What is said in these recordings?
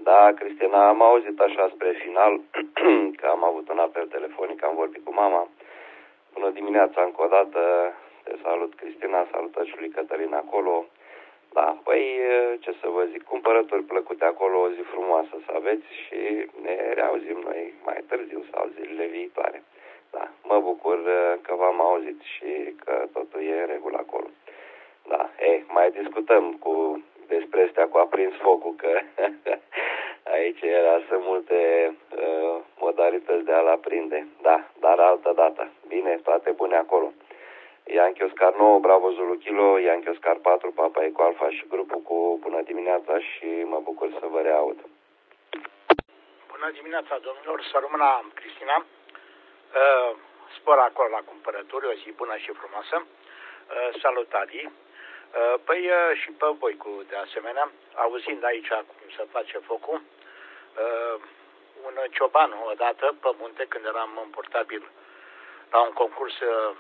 Da, Cristina, am auzit așa spre final că am avut un apel telefonic, am vorbit cu mama. Bună dimineața încă o dată, te salut Cristina, salutări și lui Cătălin acolo. Da, păi ce să vă zic, cumpărături plăcute acolo, o zi frumoasă să aveți și ne reauzim noi mai târziu sau zilele viitoare. Da, mă bucur că v-am auzit și că totul e în regulă acolo. Da, mai discutăm despre astea cu aprins focul, că aici sunt multe modalități de a-l aprinde. Da, dar altă dată. Bine, toate bune acolo. Yankee Oscar 9, Bravo Zulu Kilo, Yankee Oscar 4, Papa Eco Alpha și grupul cu bună dimineața și mă bucur să vă reaud. Bună dimineața, domnilor, să rămână Cristina. Spor acolo la cumpărături, o zi bună și frumoasă. Salutări. Păi și pe voi de asemenea, auzind aici cum se face focul, un cioban odată pe munte, când eram în portabil la un concurs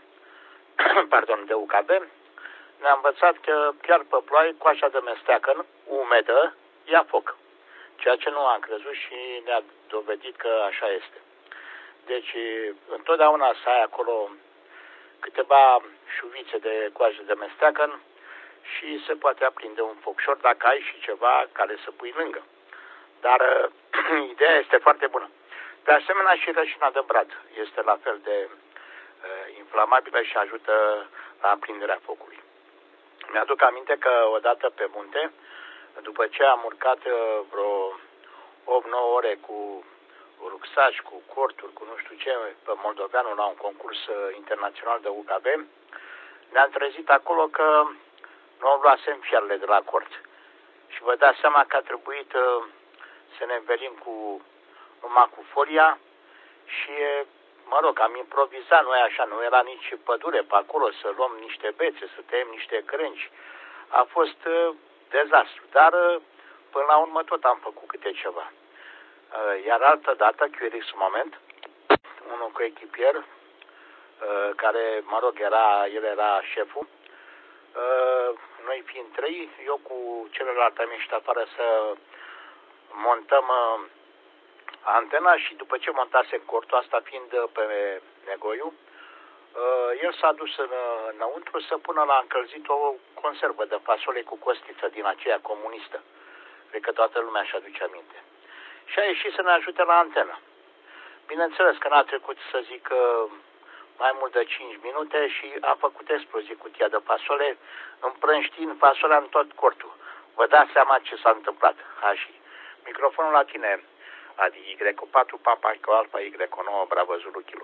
de UKB, ne-a învățat că chiar pe ploaie, coașa de mesteacăn umedă ia foc. Ceea ce nu am crezut și ne-a dovedit că așa este. Deci, întotdeauna să ai acolo câteva șuvițe de coajă de mesteacăn și se poate aprinde un focșor dacă ai și ceva care să pui lângă. Dar ideea este foarte bună. De asemenea și rășina de brad este la fel de inflamabilă și ajută la aprinderea focului. Mi-aduc aminte că odată pe munte, după ce am urcat vreo 8-9 ore cu rucsaj, cu corturi, cu nu știu ce, pe Moldoveanu la un concurs internațional de UKB, ne-am trezit acolo că nu luasem fiarele de la cort. Și vă dați seama că a trebuit să ne învelim numai cu folia și, mă rog, am improvizat noi așa, nu era nici pădure pe acolo, să luăm niște bețe, să tăiem niște crânci. A fost dezastru, dar până la urmă tot am făcut câte ceva. Iar altă dată, QRX moment, unul cu echipier, care, mă rog, el era șeful, noi fiind 3, eu cu celălalt am ieșit afară să montăm antena și după ce montase cortul, asta fiind pe Negoiu, el s-a dus înăuntru să pună la încălzit o conservă de fasole cu costiță din aceea comunistă. Cred că toată lumea își aduce aminte. Și a ieșit să ne ajute la antenă. Bineînțeles că n-a trecut, să zic, mai mult de 5 minute și a făcut explozie cutia de fasole, împrăștind fasolea în tot cortul. Vă dați seama ce s-a întâmplat. Și microfonul la tine, Adi, Y4, Papa Eco Alpha, Y9, Bravo Zulu Kilo.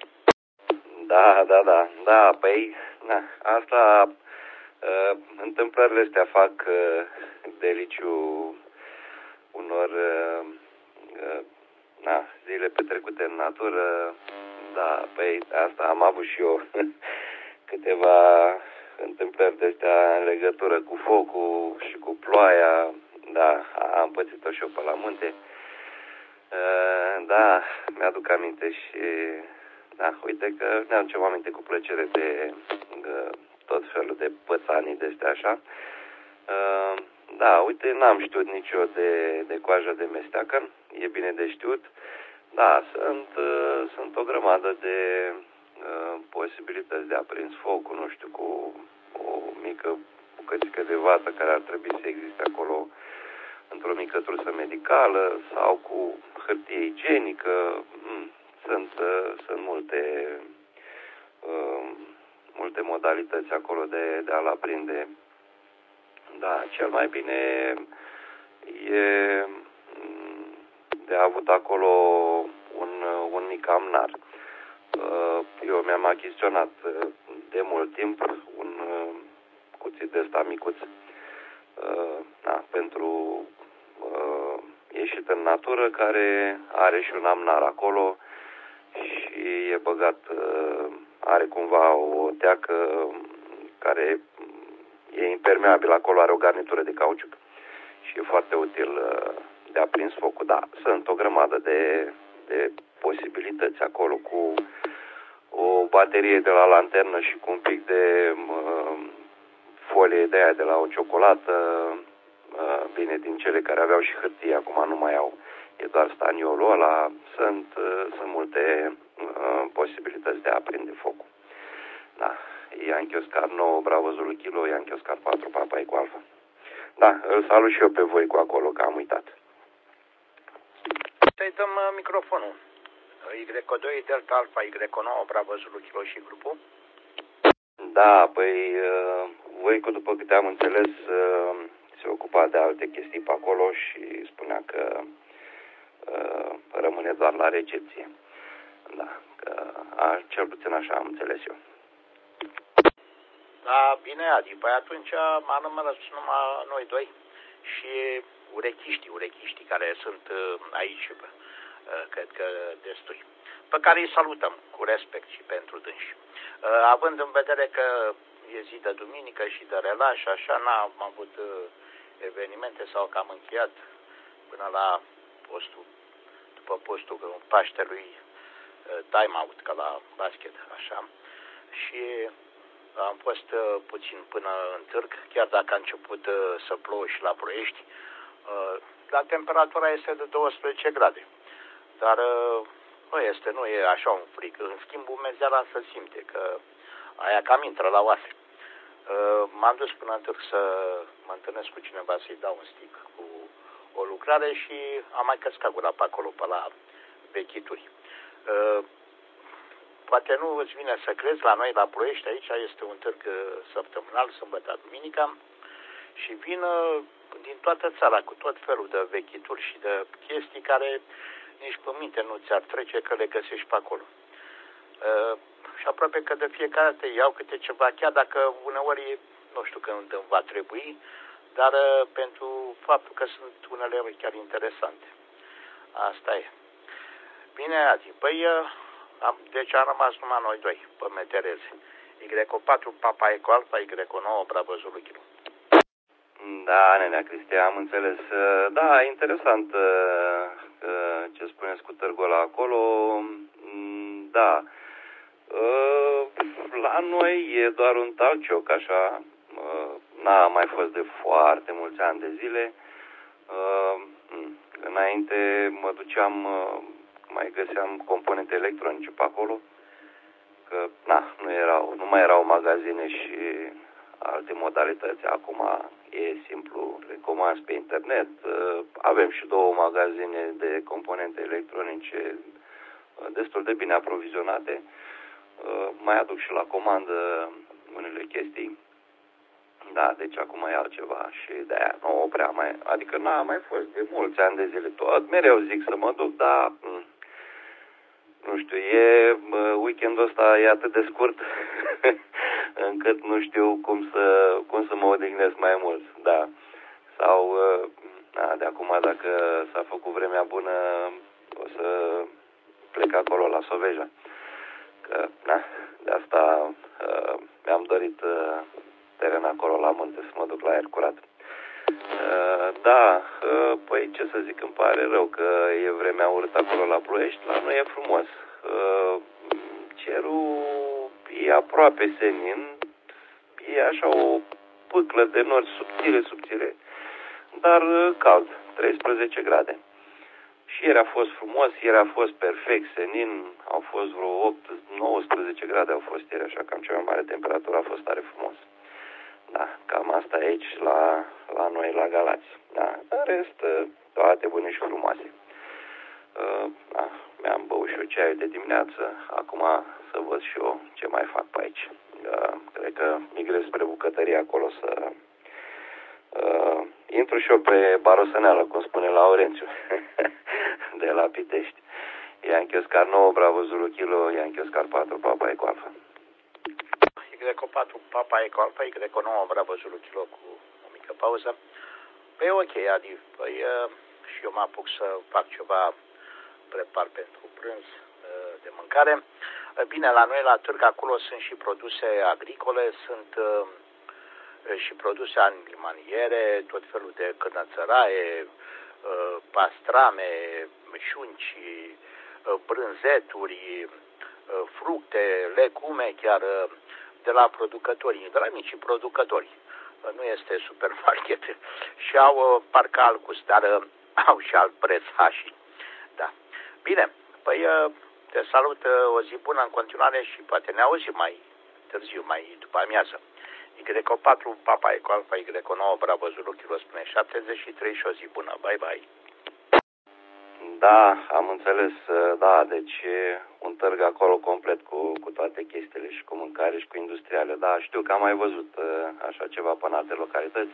Da, păi, asta, întâmplările astea fac deliciu unor zile petrecute în natură. Da, păi asta am avut și eu câteva întâmplări de astea în legătură cu focul și cu ploaia. Da, am pățit-o și eu pe la munte. Da, mi-aduc aminte și da, uite că ne aducem aminte cu plăcere de tot felul de pățanii de astea așa. Da, uite, n-am știut nici eu de coajă de mesteacăn, e bine de știut. Da, sunt o grămadă de posibilități de aprins focul, nu știu, cu o mică bucățică de vată care ar trebui să existe acolo într-o mică trusă medicală sau cu hârtie igienică. Sunt multe modalități acolo de a-l aprinde. Da, cel mai bine e de avut acolo un mic amnar. Eu mi-am achiziționat de mult timp un cuțit de ăsta micuț pentru ieșit în natură, care are și un amnar acolo și e băgat, are cumva o teacă care e impermeabil acolo, are o garnitură de cauciuc și e foarte util de aprins focul. Da, sunt o grămadă de posibilități acolo, cu o baterie de la lanternă și cu un pic de folie de aia de la o ciocolată. bine, din cele care aveau și hârtie, acum nu mai au. E doar staniolul ăla, sunt multe posibilități de a aprinde focul. Da, Yankee Oscar 9, Bravo Zulu Kilo, Yankee Oscar 4, Papa Eco Alpha. Da, îl salut și eu pe voi cu acolo, că am uitat. Să-i dăm microfonul. Y2, Delta Alpha, Y9, Bravo Zulu Kilo și grupul. Da, păi Voicu, după câte am înțeles, se ocupa de alte chestii pe acolo și spunea că rămâne doar la recepție. Da, că cel puțin așa am înțeles eu. Da, bine, Adi, păi atunci am rămas numai noi doi și urechiștii care sunt aici, cred că destui, pe care îi salutăm cu respect și pentru dânsi. Având în vedere că e zi de duminică și de relax și așa, n-am avut evenimente sau că am încheiat până la după postul Paștelui, time-out, ca la basket, așa, și am fost puțin până în târg, chiar dacă a început să plouă și la Ploiești, dar temperatura este de 12 grade, dar nu e așa un frig, în schimb umezeala se simte, că aia cam intră la oase. M-am dus până în târg să mă întâlnesc cu cineva, să-i dau un stick cu o lucrare și am mai căscat gura pe acolo, pe la vechituri. Poate nu îți vine să crezi, la noi la Ploiești, aici este un târg săptămânal, sâmbătă, duminica, și vin din toată țara cu tot felul de vechituri și de chestii care nici pe minte nu ți-ar trece că le găsești pe acolo. Și aproape că de fiecare dată iau câte ceva, chiar dacă uneori nu știu când îmi va trebui, dar pentru faptul că sunt unele chiar interesante. Asta e. Bine, Adi, păi deci am rămas numai noi doi, pe metereze. Y4, Papa Eco Alpha, Y9, Bravo Zulu Kilo. Da, nenea Cristian, am înțeles. Da, interesant ce spuneți cu târgul ăla acolo. Da. La noi e doar un talcioc, așa. N-a mai fost de foarte mulți ani de zile. Înainte mă duceam, mai găseam componente electronice pe acolo, că nu mai erau magazine și alte modalități. Acum e simplu, le comanzi pe internet. Avem și 2 magazine de componente electronice destul de bine aprovizionate. Mai aduc și la comandă unele chestii. Da, deci acum e altceva și de-aia nu prea mai, adică n-a mai fost de mulți ani de zile. Tot mereu zic să mă duc, dar nu știu, weekendul ăsta e atât de scurt încât nu știu cum să mă odihnesc mai mult, da. Sau de acum, dacă s-a făcut vremea bună, o să plec acolo la Soveja. Că, de asta mi-am dorit teren acolo la munte, să mă duc la aer curat. Da, păi ce să zic, îmi pare rău că e vremea urâtă acolo la Ploiești, la noi e frumos. Cerul e aproape senin, e așa o pâclă de nori subțire, dar cald, 13 grade. Și ieri a fost frumos, ieri a fost perfect senin, au fost vreo 19 grade au fost ieri, așa cam cea mai mare temperatură, a fost tare frumos. Da, cam asta e aici la noi, la Galați. Da, în rest, toate bune și frumoase. Da, mi-am băut și eu ceaiul de dimineață, acum să văd și eu ce mai fac pe aici. Cred că migrez spre bucătărie acolo să intru și eu pe barosăneală, cum spune Laurențiu, de la Pitești. Yankee Oscar 9, Bravo Zulu Kilo, Yankee Oscar 4, Papa Eco Alpha. Y4, Papa Eco Alpha, Y9, Bravo Zulu Kilo cu o mică pauză. Păi ok, Adi, păi și eu mă apuc să fac ceva, prepar pentru prânz de mâncare. Bine, la noi la târg acolo sunt și produse agricole, sunt și produse animaliere, tot felul de cărnățăraie, pastrame, șunci, brânzeturi, fructe, legume, chiar de la producători, de la micii producători. nu este supermarket și au parcă alt gust, dar au și alt preț hașii. Da. Bine, păi te salut, o zi bună în continuare și poate ne auzim mai târziu, mai după amiază. Y4, Papa Eco Alfa, Y9, Bravo Zulu, Kilo spune 73 și o zi bună. Bye, bye. Da, am înțeles, da, deci un târg acolo complet cu toate chestiile și cu mâncare și cu industriale. Da, știu că am mai văzut așa ceva pe în alte localități.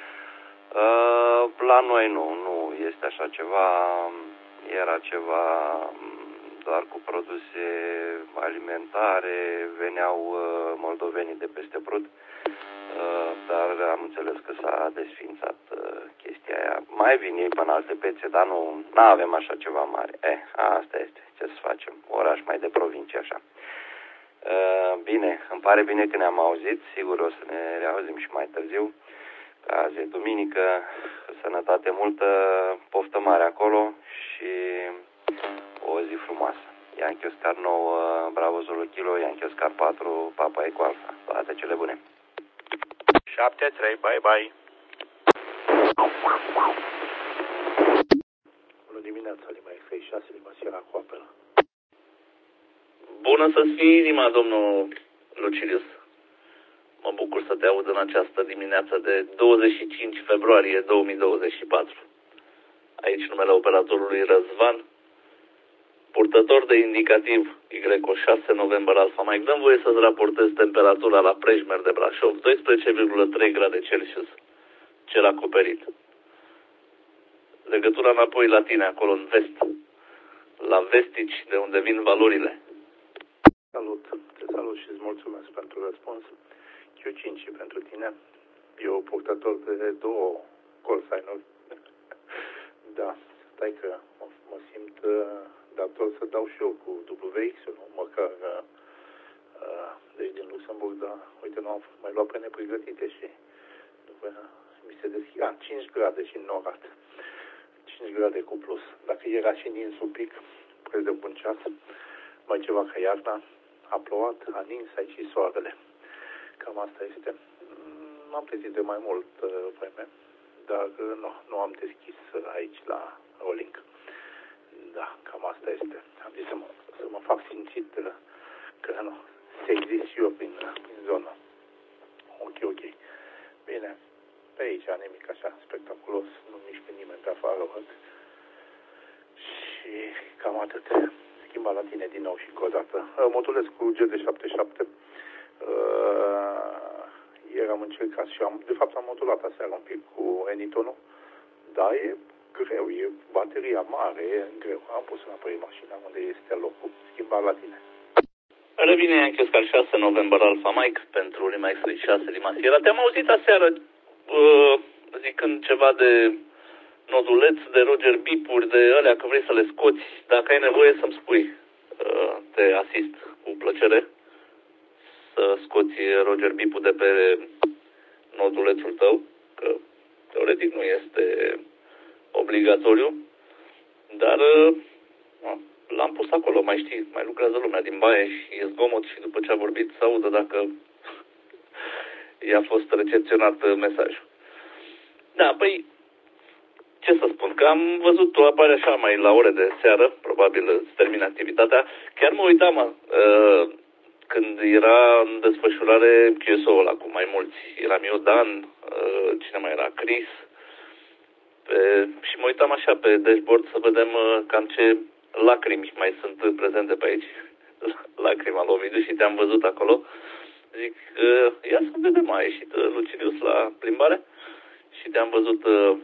La noi nu este așa ceva, era ceva doar cu produse alimentare, veneau moldovenii de peste Prut, dar am înțeles că s-a desființat chestia aia. Mai vin ei pe în alte pețe, dar nu avem așa ceva mare. Asta este, ce să facem, oraș mai de provincie așa. Bine, îmi pare bine că ne-am auzit, sigur o să ne reauzim și mai târziu, că azi e duminică, sănătate multă, poftă mare acolo și o zi frumoasă. Yankee Oscar 9, Bravo Zulu Kilo, Yankee Oscar 4, Papa Eco Alfa. Toate cele bune. 7-3, bye bye. Bună dimineața, Lima X6, Lima Sierra cu apelă. Bună să fii inima, domnul Lucilius. Mă bucur să te aud în această dimineață de 25 februarie 2024. Aici numele operatorului Răzvan, purtător de indicativ Y6 November Alpha Mike. Dăm voie să-ți raportez temperatura la Prejmer de Brașov, 12,3 grade Celsius, cer acoperit. Legătura înapoi la tine, acolo în vest, la Vestici, de unde vin valorile. Te salut și îți mulțumesc pentru răspuns. Q5 pentru tine. Eu purtător de 2 call sign-uri. Da, stai că mă simt dator să dau și eu cu WX-ul, măcar deci din Luxemburg, da, uite, nu am mai luat pe nepregătite și după mi se deschide 5 grade și norat. 5 grade cu plus. Dacă era și nins un pic, preț de un ceas, mai ceva ca iarna, a plouat, a nins aici și soarele. Cam asta este. M-am trezit de mai mult vreme, dar nu am deschis aici la rolling. Da, cam asta este. Am zis să mă fac simțit că nu, să exist și eu prin zonă. Ok. Bine, pe aici nimic așa spectaculos, nu mișcă nimeni pe afară, văd. Și cam atât. Schimba la tine din nou și încă o dată. Modulez cu GD77. Ieri am încercat și de fapt am modulat aseară un pic cu Enitonul, dar e greu, e bateria mare, e greu. Am pus înapoi mașina unde este locul. Schimba la tine. Revine Yankee Oscar 6 November Alpha Mike pentru Lima X6 Lima Sierra. Te-am auzit aseară zicând ceva de noduleți, de Roger Bipuri, de alea, că vrei să le scoți. Dacă ai nevoie să-mi spui, te asist cu plăcere să scoți Roger Bipul de pe nodulețul tău, că teoretic nu este obligatoriu, dar l-am pus acolo, mai știi, mai lucrează lumea din baie și e zgomot și după ce a vorbit să audă dacă i-a fost recepționat mesajul. Da, păi, ce să spun, că am văzut tu apare așa mai la ore de seară, probabil îți termin activitatea, chiar mă uitam când era în desfășurare QSO-ul ăla cu mai mulți, eram eu, Dan, cine mai era, Chris, și mă uitam așa pe dashboard să vedem cam ce lacrimi mai sunt prezente pe aici, lacrima lui Ovidiu, și te-am văzut acolo. Zic, ia să vedem, a ieșit Lucilius la plimbare și te-am văzut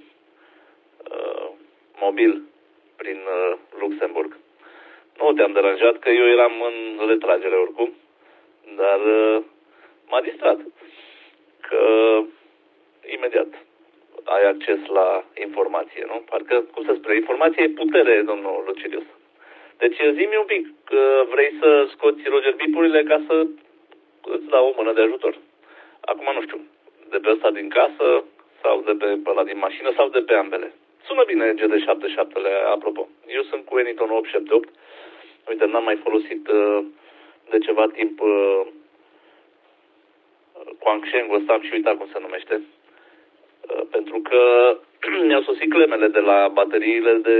mobil prin Luxemburg. Nu te-am deranjat, că eu eram în retragere oricum, dar m-a distrat că imediat ai acces la informație, nu? Parcă, cum să spune, informație e putere, domnul Lucilius. Deci zi-mi un pic, că vrei să scoți Roger Bipurile ca să îți dau o mână de ajutor. Acum nu știu, de pe ăsta din casă sau de pe ăla din mașină sau de pe ambele. Sună bine GD77-le, apropo. Eu sunt cu Eniton 878. Uite, n-am mai folosit de ceva timp Quansheng-ul ăsta, am și uitat cum se numește. Pentru că ne-au sosit clemele de la bateriile de